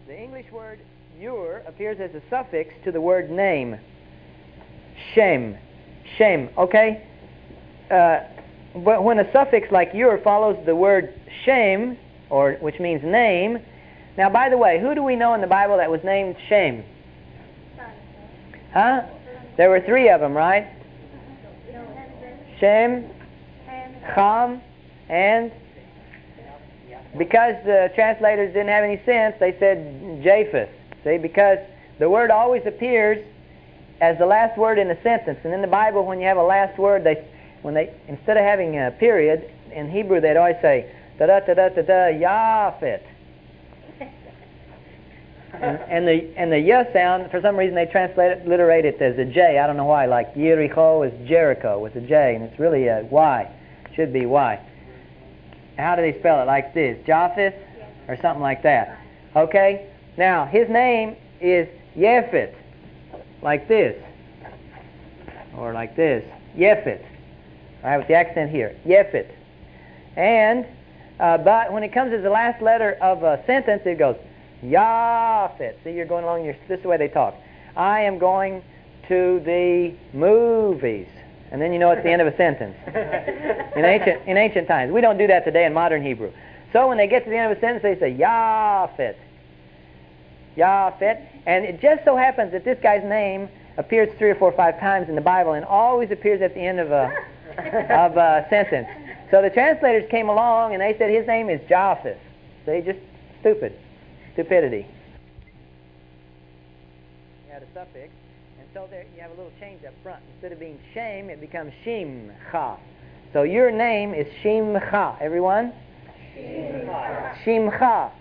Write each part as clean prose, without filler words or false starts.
The English word "ur" appears as a suffix to the word name. Shem. Shem, okay? But when a suffix like "ur" follows the word Shem, or which means name. Now, by the way, who do we know in the Bible that was named Shem? Huh? There were 3 of them, right? Shem, Ham, and because the translators didn't have any sense, they said Japheth. See, because the word always appears as the last word in a sentence. And in the Bible, when you have a last word, instead of having a period, in Hebrew they'd always say, da-da-da-da-da-da, Yaphet. and the ya sound, for some reason they transliterate it as a J. I don't know why, like Jericho is Jericho with a J, and it's really a Y. It should be Y. How do they spell it? Like this, Japheth, or something like that. Okay? Now, his name is Yefet, like this, or like this, Yefet. All right, with the accent here, Yefet. And, but when it comes as the last letter of a sentence, it goes, Yafet. See, you're going along, this is the way they talk. I am going to the movies. And then you know it's the end of a sentence. In ancient times. We don't do that today in modern Hebrew. So when they get to the end of a sentence, they say, Yafet. Yafet. And it just so happens that this guy's name appears 3 or 4 or 5 times in the Bible and always appears at the end of a sentence. So the translators came along and they said his name is Japheth. See, just stupidity. You had a suffix. So there you have a little change up front. Instead of being Shem, it becomes Shimcha. So your name is Shimcha. Everyone? Shimcha.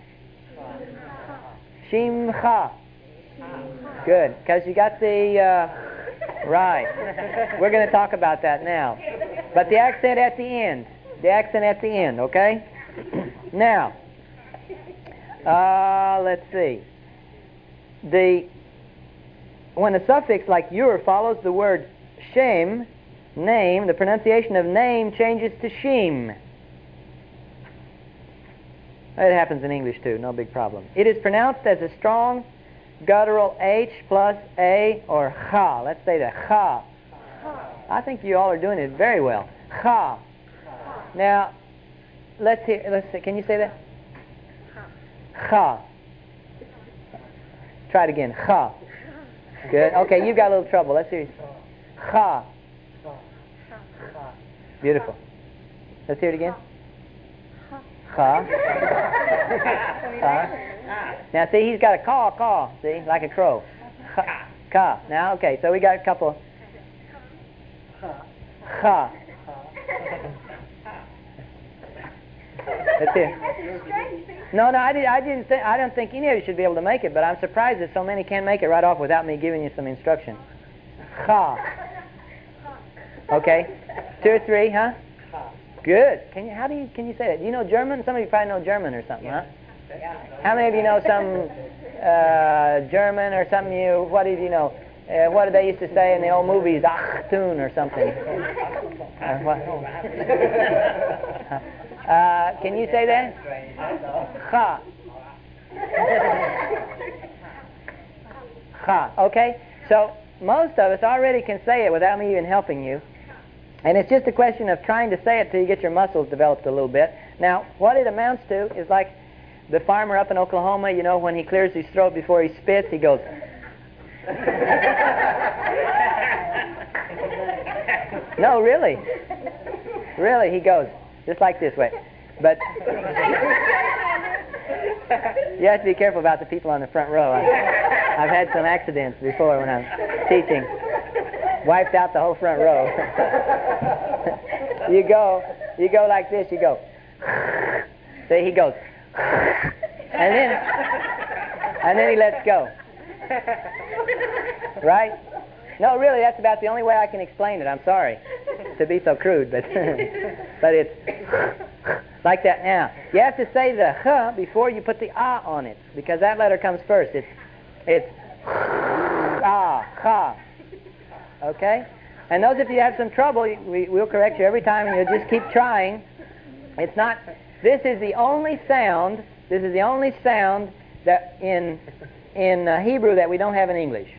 Shimcha. Good, because you got the... right. We're going to talk about that now. But the accent at the end. The accent at the end, okay? Now, let's see. When a suffix like "ur" follows the word Shem, name, the pronunciation of name changes to Shim. It happens in English too, no big problem. It is pronounced as a strong guttural H plus A or Cha. Let's say that, Cha. I think you all are doing it very well. Cha. Now, let's see, can you say that? Cha. Try it again, Cha. Good. Okay, you've got a little trouble. Let's see. Cha. Beautiful. Let's hear it again. Cha. Now, see, he's got a caw, see, like a crow. Ka. Now, okay, so we got a couple. Cha. Let's hear. No, I don't think any of you should be able to make it, but I'm surprised that so many can make it right off without me giving you some instruction. Cha. Okay. 2 or 3, huh? Good. Can you say that? Do you know German? Some of you probably know German or something, huh? How many of you know some German or something? What do you know? What did they used to say in the old movies? Achtung or something. Can you say that? Cha. Cha. Okay? So most of us already can say it without me even helping you. And it's just a question of trying to say it till you get your muscles developed a little bit. Now, what it amounts to is like the farmer up in Oklahoma, you know, when he clears his throat before he spits, he goes... No, really. Really, he goes just like this way. But you have to be careful about the people on the front row. I've had some accidents before when I'm teaching. Wiped out the whole front row. You go like this, you go. See, he goes. And then he lets go. Right? No, really, that's about the only way I can explain it. I'm sorry to be so crude, but but it's like that. Now, you have to say the H before you put the A on it, because that letter comes first. It's A, Cha. Okay? And those of you who have some trouble, we'll correct you every time, and you'll just keep trying. It's not... This is the only sound that in Hebrew that we don't have in English.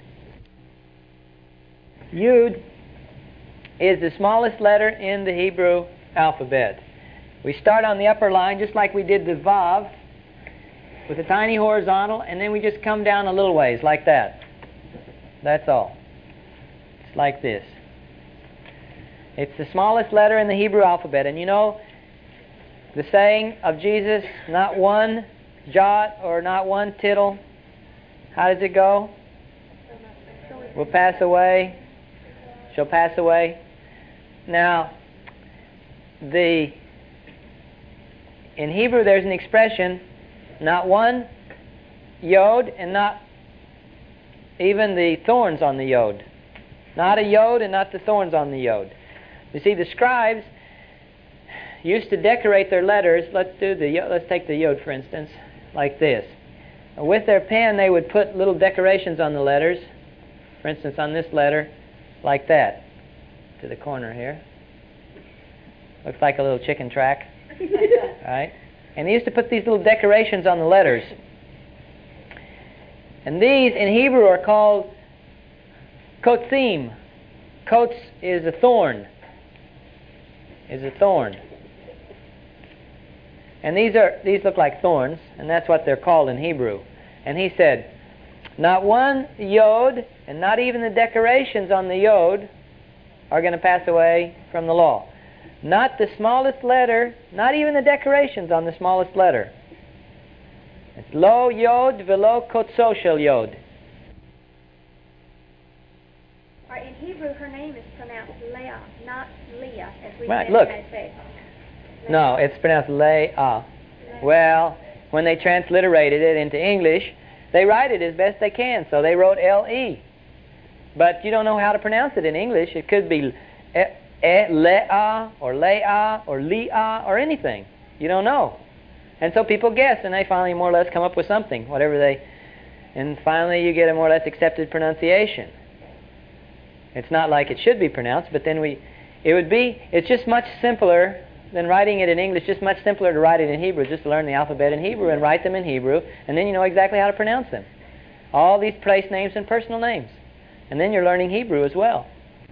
Yud is the smallest letter in the Hebrew alphabet. We start on the upper line just like we did the Vav, with a tiny horizontal, and then we just come down a little ways like that. That's all. It's like this. It's the smallest letter in the Hebrew alphabet. And you know the saying of Jesus, not one jot or not one tittle. How does it go? Will pass away, shall pass away. Now, in Hebrew there's an expression, not one yod and not even the thorns on the yod. Not a yod and not the thorns on the yod. You see, the scribes used to decorate their letters. Let's take the yod, for instance, like this. With their pen, they would put little decorations on the letters. For instance, on this letter, like that, to the corner here. Looks like a little chicken track. Right? And they used to put these little decorations on the letters. And these, in Hebrew, are called kotzim. Kotz is a thorn. Is a thorn. And these look like thorns, and that's what they're called in Hebrew. And he said, not one yod, and not even the decorations on the yod, are going to pass away from the law. Not the smallest letter, not even the decorations on the smallest letter. It's lo yod velo kotzo shel yod. In Hebrew, her name is pronounced Leah, not Leah, as we Right, say look. in the United States. No, it's pronounced Leah. Well, when they transliterated it into English, they write it as best they can, so they wrote L-E. But you don't know how to pronounce it in English. It could be Leah, or Leah, or Leah, or anything. You don't know. And so people guess, and they finally more or less come up with something, and finally you get a more or less accepted pronunciation. It's not like it should be pronounced, but then it's just much simpler than writing it in English, just much simpler to write it in Hebrew, just to learn the alphabet in Hebrew and write them in Hebrew, and then you know exactly how to pronounce them. All these place names and personal names. And then you're learning Hebrew as well.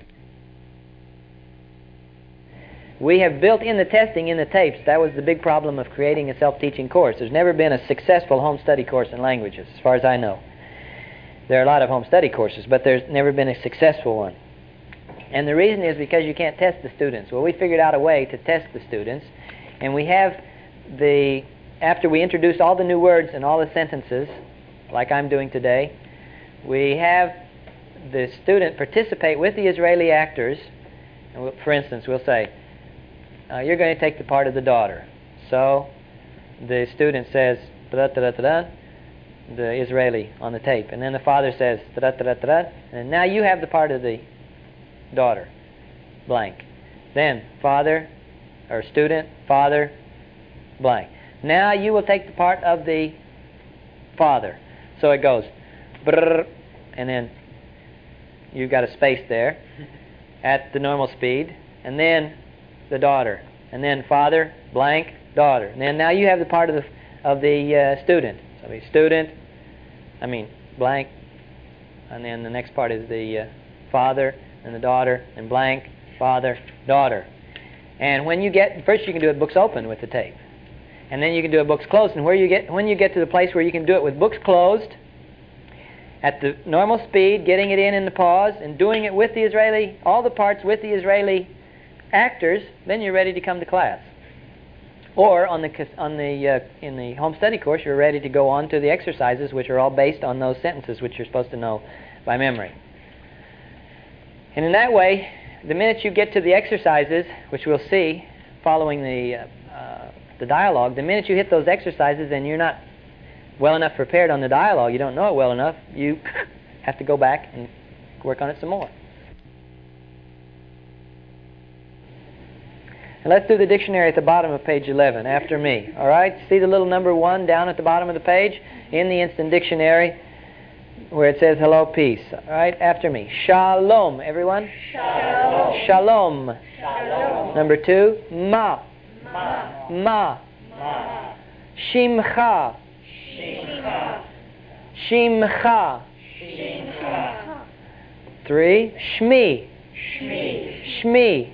We have built in the testing in the tapes. That was the big problem of creating a self-teaching course. There's never been a successful home study course in languages, as far as I know. There are a lot of home study courses, but there's never been a successful one. And the reason is because you can't test the students. Well, we figured out a way to test the students, and we have after we introduce all the new words and all the sentences, like I'm doing today, we have the student participate with the Israeli actors. And for instance, we'll say, you're going to take the part of the daughter. So the student says, da-da-da-da-da, the Israeli on the tape. And then the father says, da-da-da-da-da, and now you have the part of the daughter, blank. Then father, or student, father, blank. Now you will take the part of the father. So it goes, brrr, and then you've got a space there at the normal speed, and then the daughter, and then father, blank, daughter. And then now you have the part of the student. So blank, and then the next part is the father and the daughter, and blank, father, daughter. And first you can do it books open with the tape, and then you can do it books closed. And when you get to the place where you can do it with books closed, at the normal speed, getting it in the pause, and doing it with the Israeli, all the parts with the Israeli actors, then you're ready to come to class. Or in the home study course, you're ready to go on to the exercises, which are all based on those sentences which you're supposed to know by memory. And in that way, the minute you get to the exercises, which we'll see following the dialogue, the minute you hit those exercises and you're not well enough prepared on the dialogue, you don't know it well enough, you have to go back and work on it some more. And let's do the dictionary at the bottom of page 11, after me. All right? See the little number 1 down at the bottom of the page? In the Instant Dictionary, where it says hello, peace. All right? After me. Shalom, everyone. Shalom. Shalom. Shalom. Number 2, ma. Ma. Ma. Ma. Shimcha. Shimcha. Shimcha. 3. Shmi. Shmi.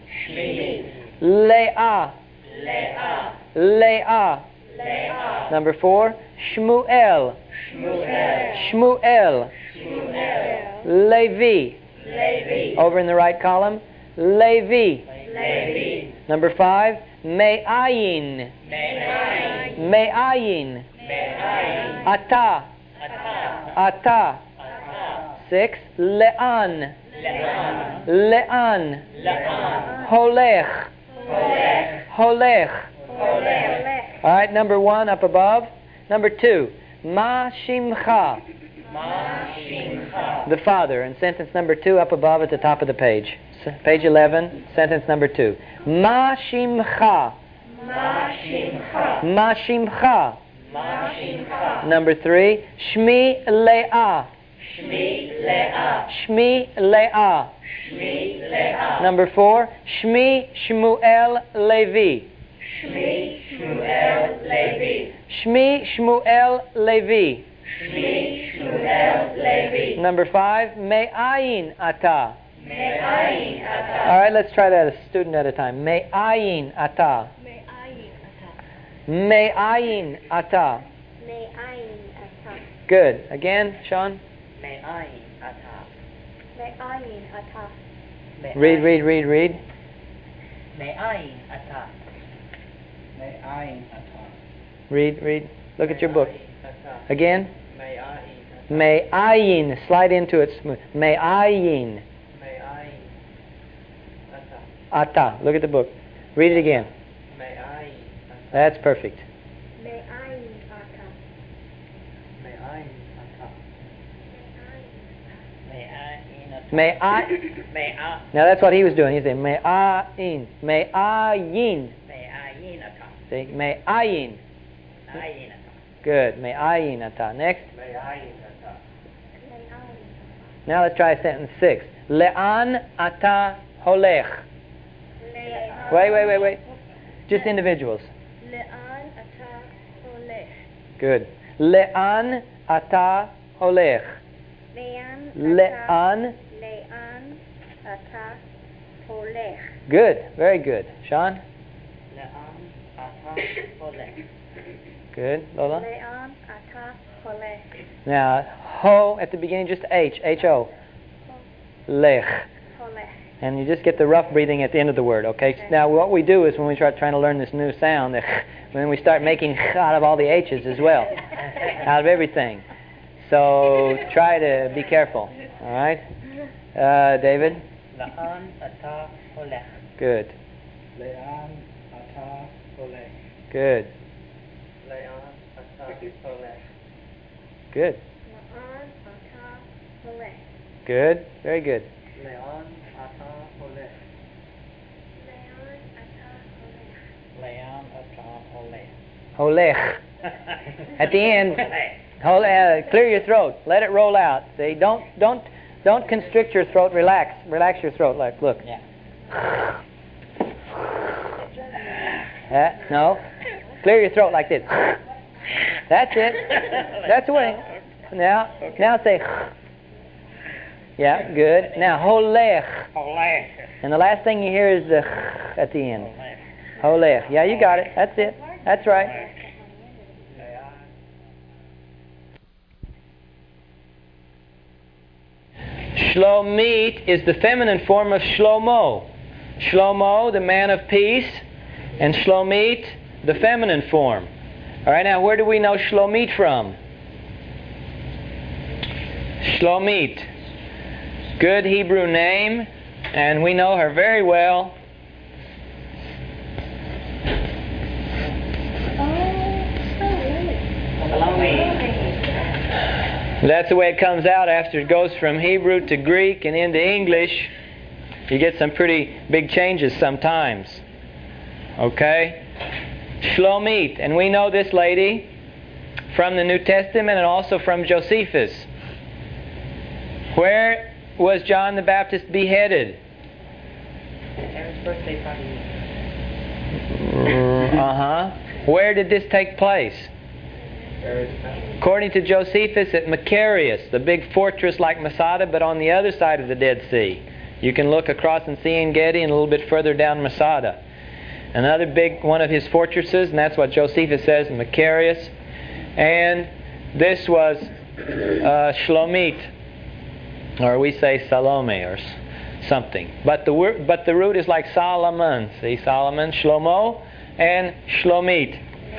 Leah. Leah. Number 4. Shmuel. Shmuel. Levi. Over in the right column. Levi. Number 5. Me'ayin. Me'ayin. Ata. Ata. 6. Le'an. Le'an. Holech. Holech. All right, number 1 up above. Number 2. Ma Shimcha. The father. And sentence number 2 up above at the top of the page. Page 11, sentence number 2. Ma Shimcha. Ma Shimcha. Number 3. Shmi Leah. Shmi Leah. Number 4. Shmi Shmuel Levi. Shmi Shmuel Levi. Number 5. Me'ayin ata. All right, let's try that a student at a time. Me'ayin ata. Me'ayin ata. Good. Again, Sean. Read. Read. Look at your book. Again. Me'ayin. Slide into it smooth. Me'ayin. Ata. Look at the book. Read it again. That's perfect. Now that's what he was doing. He said me'ayin. Me'ayin. See? Me'ayin. Good. Me'ayin ata. Next. Now let's try sentence 6. Le'an ata holech. Wait. Just individuals. Le'an ata holech. Good. Le'an ata holech. Le'an ata holech. Good. Very good. Sean? Le'an ata holech. Good. Lola? Le'an ata holech. Now, ho at the beginning, just H. H-O. Lech. Holech. And you just get the rough breathing at the end of the word, okay? Now, what we do is when we start trying to learn this new sound, when we start making out of all the H's as well, out of everything. So, try to be careful, all right? David? Le'an ata holech. Good. Le'an ata holech. Good. Le'an ata holech. Good. Le'an ata holech. Good. Very good. Le'an ata holech. Le'an ata holech. Le'an ata holech. Holech. At the end, clear your throat. Let it roll out. See, don't constrict your throat. Relax your throat. Like, look. Yeah. No. Clear your throat like this. That's it. That's the way. Now say. Yeah, good. Now holech. Holech. And the last thing you hear is the at the end. Holech. Yeah, you got it. That's it. That's right. Shlomit is the feminine form of Shlomo. Shlomo, the man of peace, and Shlomit, the feminine form. All right, now where do we know Shlomit from? Shlomit. Good Hebrew name, and we know her very well. That's the way it comes out after it goes from Hebrew to Greek and into English. You get some pretty big changes sometimes. Okay? Shlomit. And we know this lady from the New Testament and also from Josephus. Where was John the Baptist beheaded? Aaron's birthday party. Where did this take place? According to Josephus, at Macarius, the big fortress like Masada, but on the other side of the Dead Sea. You can look across and see En-Gedi and a little bit further down Masada. Another big one of his fortresses, and that's what Josephus says in Macarius. And this was Shlomit, or we say Salome or something. But the root is like Solomon. See, Solomon, Shlomo, and Shlomit.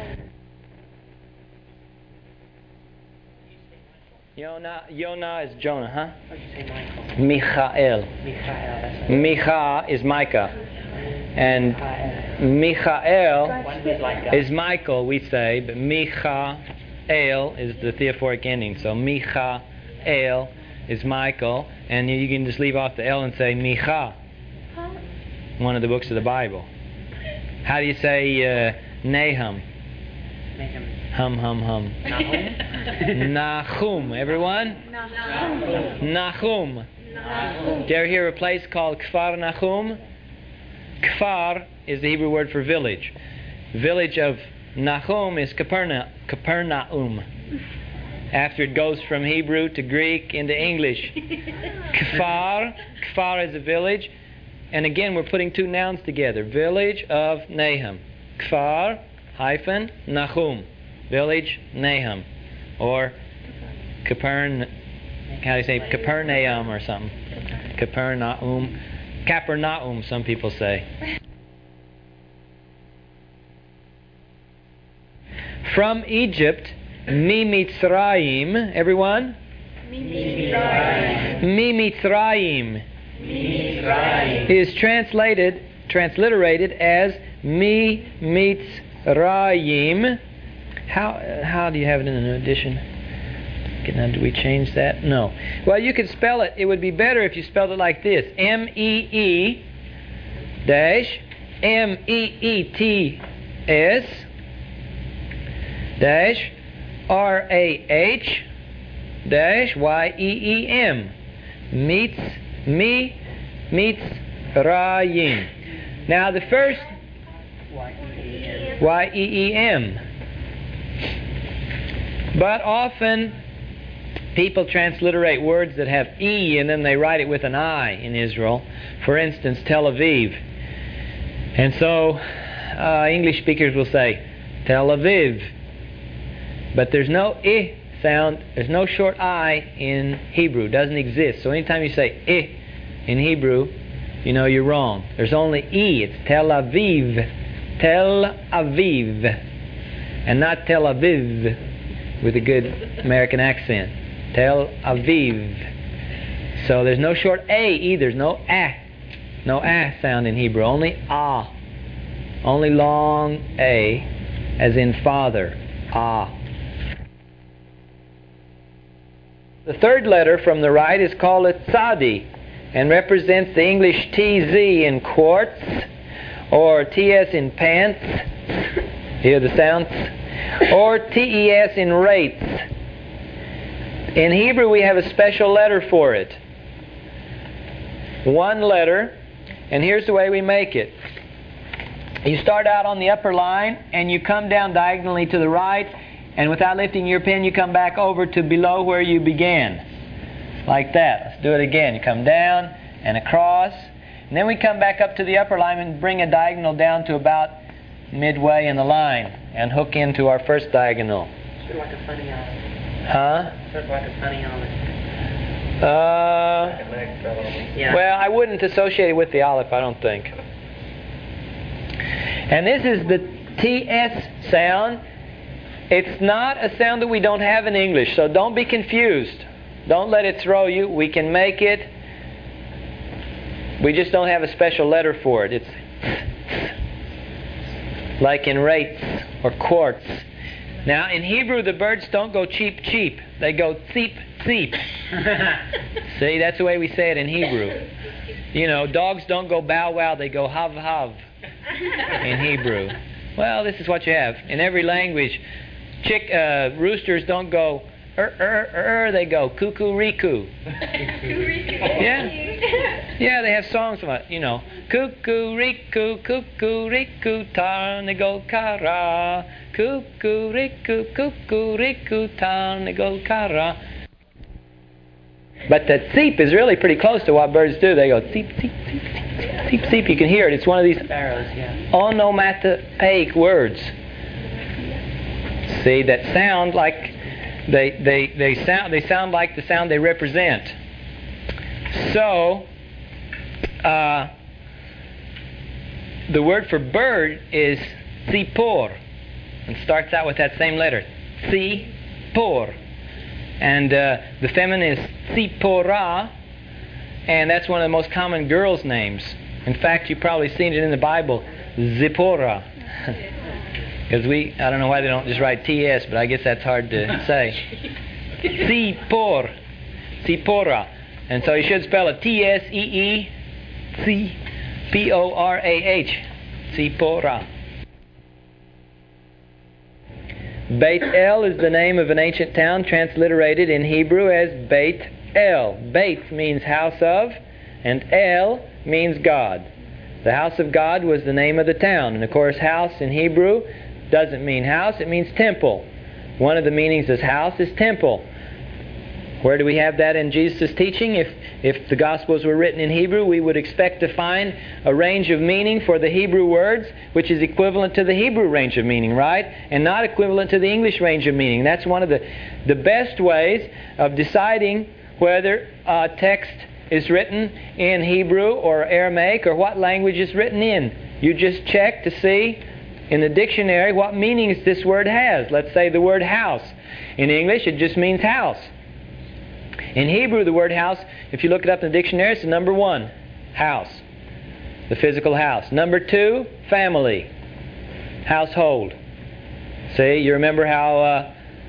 Yonah is Jonah, huh? How do you say Michael? Michael. Michael. Micha is Micah. And Michael is Michael, we say, but Michael is the theophoric ending. So Michael is Michael, and you can just leave off the L and say Micha, one of the books of the Bible. How do you say Nahum? Nahum. Hum. Nahum. Nahum. Everyone? Nahum. Did you ever hear a place called Kfar Nahum? Kfar is the Hebrew word for village. Village of Nahum is Capernaum. After it goes from Hebrew to Greek into English. Kfar is a village. And again, we're putting two nouns together. Village of Nahum. Kfar hyphen Nahum. Village Nahum. Or Capernaum or something. Capernaum, some people say. From Egypt, Mimitzrayim, everyone? Mimitzrayim is transliterated as Mimitzrayim. How do you have it in the new edition? Now, do we change that? No. Well, you could spell it. It would be better if you spelled it like this: MEE dash MEETS dash RAH dash YEEM. Mitzrayim. Now the first YEEM. But often people transliterate words that have E and then they write it with an I in Israel. For instance, Tel Aviv. And so English speakers will say Tel Aviv. But there's no I sound, there's no short I in Hebrew. It doesn't exist. So anytime you say I in Hebrew, you know you're wrong. There's only E. It's Tel Aviv. Tel Aviv. And not Tel Aviv with a good American accent. Tel Aviv. So there's no short A either. There's no A. No A sound in Hebrew. Only A. Only long A, as in father. A. The third letter from the right is called a tzadi and represents the English TZ in quartz or TS in pants. Hear the sounds? Or TES in rates. In Hebrew we have a special letter for it. One letter, and here's the way we make it. You start out on the upper line and you come down diagonally to the right, and without lifting your pen you come back over to below where you began. Like that. Let's do it again. You come down and across, and then we come back up to the upper line and bring a diagonal down to about midway in the line and hook into our first diagonal. Sort of like a funny olive. Huh? Sort of like a funny olive. Yeah. Well, I wouldn't associate it with the aleph, I don't think. And this is the TS sound. It's not a sound that we don't have in English, so don't be confused. Don't let it throw you. We can make it. We just don't have a special letter for it. It's like in rates or quartz. Now, in Hebrew, the birds don't go cheep, cheep. They go tseep, tseep. See, that's the way we say it in Hebrew. You know, dogs don't go bow, wow. They go hav, hav in Hebrew. Well, this is what you have. In every language, roosters don't go they go. Cuckoo-riku. Yeah, they have songs about, Cuckoo-riku, cuckoo-riku, tarnigol-kara. Cuckoo-riku, cuckoo-riku, tarnigol-kara. But the tseep is really pretty close to what birds do. They go tseep, tseep, tseep, tseep, tseep, tseep. You can hear it. It's one of these Sparrows, yeah. onomatopoeic words. See, that sound like they sound like the sound they represent. So, the word for bird is tzipor, and starts out with that same letter, tzipor. And the feminine is Tzipporah, and that's one of the most common girls' names. In fact, you've probably seen it in the Bible, Zipporah. Because I don't know why they don't just write T-S, but I guess that's hard to say. Tzipporah. And so you should spell it T-S-E-E-C-P-O-R-A-H. Tzipporah. Beit El is the name of an ancient town transliterated in Hebrew as Beit El. Beit means house of, and El means God. The house of God was the name of the town. And of course, house in Hebrew doesn't mean house, it means temple. One of the meanings of house is temple. Where do we have that in Jesus' teaching? If the Gospels were written in Hebrew, we would expect to find a range of meaning for the Hebrew words, which is equivalent to the Hebrew range of meaning, right? And not equivalent to the English range of meaning. That's one of the best ways of deciding whether a text is written in Hebrew or Aramaic or what language it's written in. You just check to see in the dictionary what meanings this word has. Let's say the word house. In English, it just means house. In Hebrew, the word house, if you look it up in the dictionary, it's the number 1, house, the physical house. Number 2, family, household. See, you remember how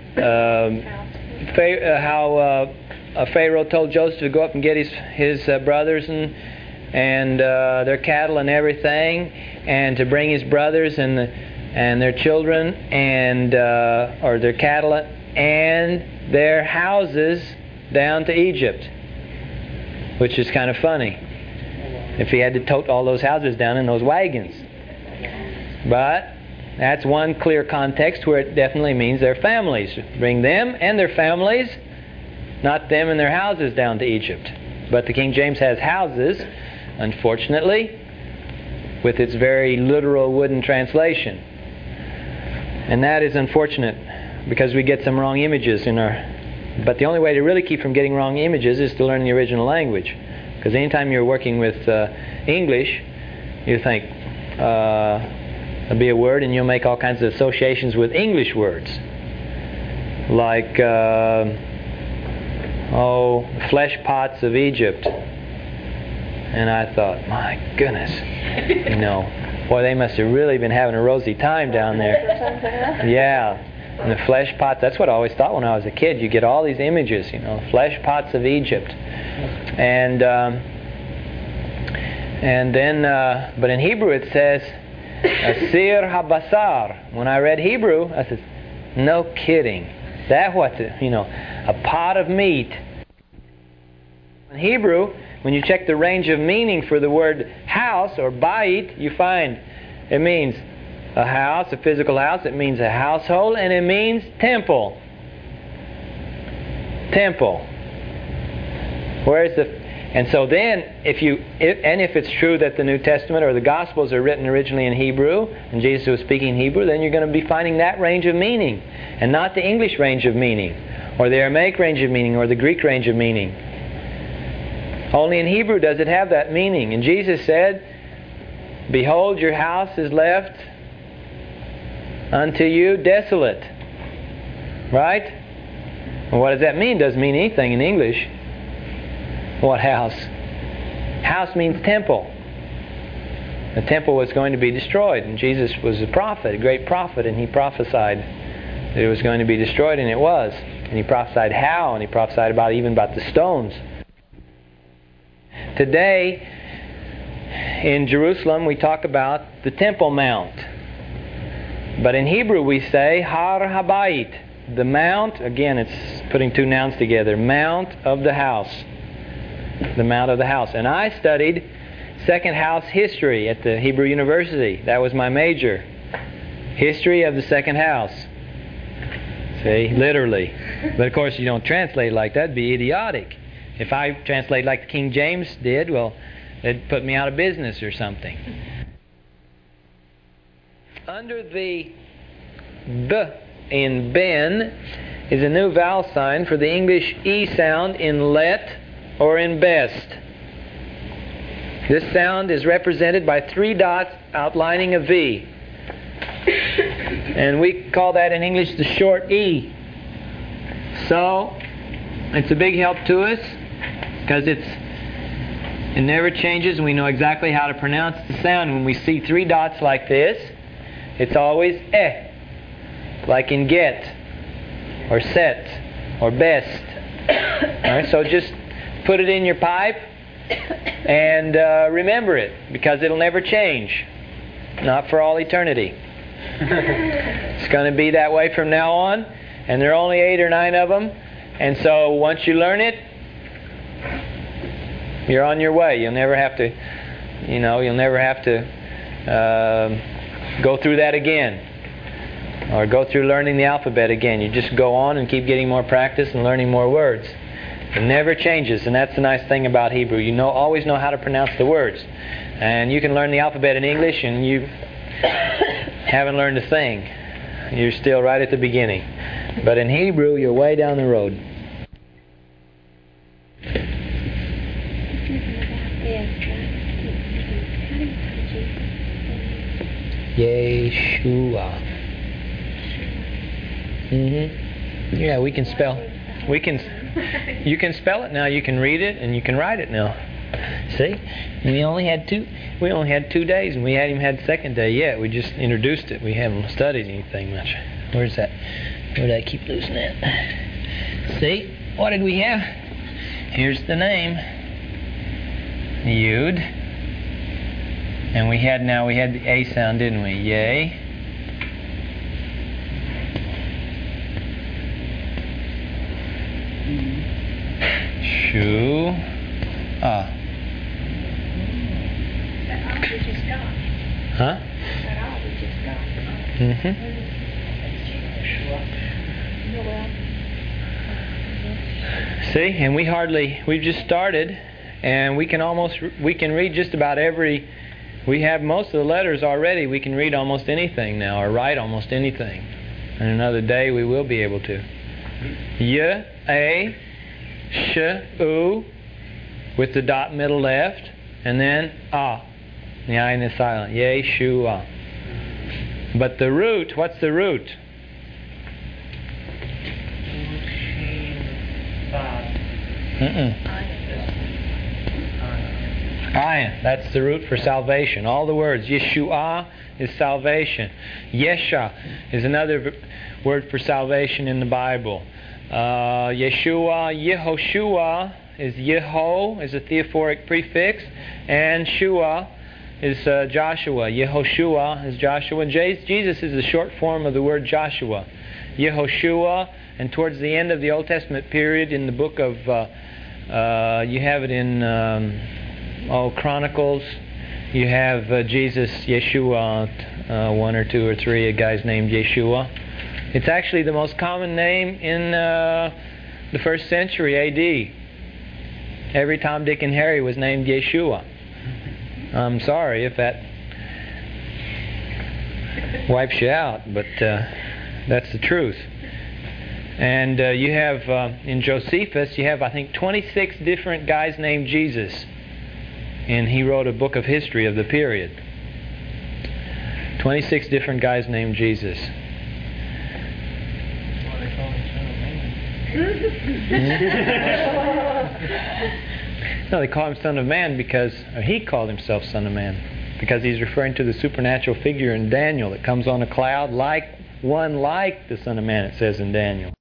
Pharaoh told Joseph to go up and get his brothers and their cattle and everything, and to bring his brothers and their children and or their cattle and their houses down to Egypt, which is kind of funny if he had to tote all those houses down in those wagons. But that's one clear context where it definitely means their families. Bring them and their families, not them and their houses down to Egypt. But the King James has houses, unfortunately, with its very literal wooden translation. And that is unfortunate because we get some wrong images in our... But the only way to really keep from getting wrong images is to learn the original language. Because anytime you're working with English, you think there'll be a word and you'll make all kinds of associations with English words. Like, flesh pots of Egypt. And I thought, my goodness, boy, they must have really been having a rosy time down there. Yeah. And the flesh pots, that's what I always thought when I was a kid. You get all these images, flesh pots of Egypt. And then, but in Hebrew it says, Asir habasar. When I read Hebrew, I said, no kidding. That a pot of meat. In Hebrew, when you check the range of meaning for the word house or bait, you find it means a house, a physical house. It means a household, and it means temple. Temple. And so then, if it's true that the New Testament or the Gospels are written originally in Hebrew, and Jesus was speaking Hebrew, then you're going to be finding that range of meaning, and not the English range of meaning, or the Aramaic range of meaning, or the Greek range of meaning. Only in Hebrew does it have that meaning. And Jesus said, "Behold, your house is left unto you desolate." Right? Well, what does that mean? Doesn't mean anything in English. What house? House means temple. The temple was going to be destroyed, and Jesus was a prophet, a great prophet, and he prophesied that it was going to be destroyed, and it was. And he prophesied how, and he prophesied even about the stones. Today, in Jerusalem, we talk about the Temple Mount. But in Hebrew we say Har Habayit, The mount, again, it's putting two nouns together. Mount of the house. The mount of the house. And I studied second house history at the Hebrew University. That was my major. History of the second house. See, literally. But of course you don't translate like that. It'd be idiotic. If I translate like the King James did, well, it'd put me out of business or something. Under the B in Ben is a new vowel sign for the English E sound in let or in best. This sound is represented by three dots outlining a V. And we call that in English the short E. So, it's a big help to us because it never changes and we know exactly how to pronounce the sound. When we see three dots like this, it's always eh, like in get, or set, or best. Alright, so just put it in your pipe and remember it, because it'll never change. Not for all eternity. It's going to be that way from now on, and there are only 8 or 9 of them, and so once you learn it, you're on your way. You'll never have to, go through that again, or go through learning the alphabet again. You just go on and keep getting more practice and learning more words. It never changes, and that's the nice thing about Hebrew. You always know how to pronounce the words. And you can learn the alphabet in English and you haven't learned a thing. You're still right at the beginning. But in Hebrew, you're way down the road. Yeshua. Yeah, we can spell. You can spell it now. You can read it and you can write it now. See, we only had 2 days, and we hadn't even had the second day yet. We just introduced it. We haven't studied anything much. Where's that? Where did I keep losing that? See, what did we have? Here's the name, Yud, and we had the A sound, didn't we? Yay. Shu. Ah. Huh? See, and we've just started, and we can read just about we have most of the letters already. We can read almost anything now, or write almost anything. And another day we will be able to. Y, A, Sh, U, with the dot middle left, and then Ah. The ayin is silent. Yeshua. But the root, what's the root? Ayin. That's the root for salvation. All the words. Yeshua is salvation. Yesha is another word for salvation in the Bible. Yeshua, Yehoshua is Yeho, is a theophoric prefix, and Shua is Joshua. Yehoshua is Joshua. Jesus is the short form of the word Joshua. Yehoshua, and towards the end of the Old Testament period in the book of, you have it in Chronicles, you have Jesus, Yeshua, 1 or 2 or 3, a guy's named Yeshua. It's actually the most common name in the first century A.D. Every Tom, Dick, and Harry was named Yeshua. I'm sorry if that wipes you out, but that's the truth. And you have, in Josephus, you have, I think, 26 different guys named Jesus. And he wrote a book of history of the period. 26 different guys named Jesus. No, they call him Son of Man because he called himself Son of Man because he's referring to the supernatural figure in Daniel that comes on a cloud like the Son of Man, it says in Daniel.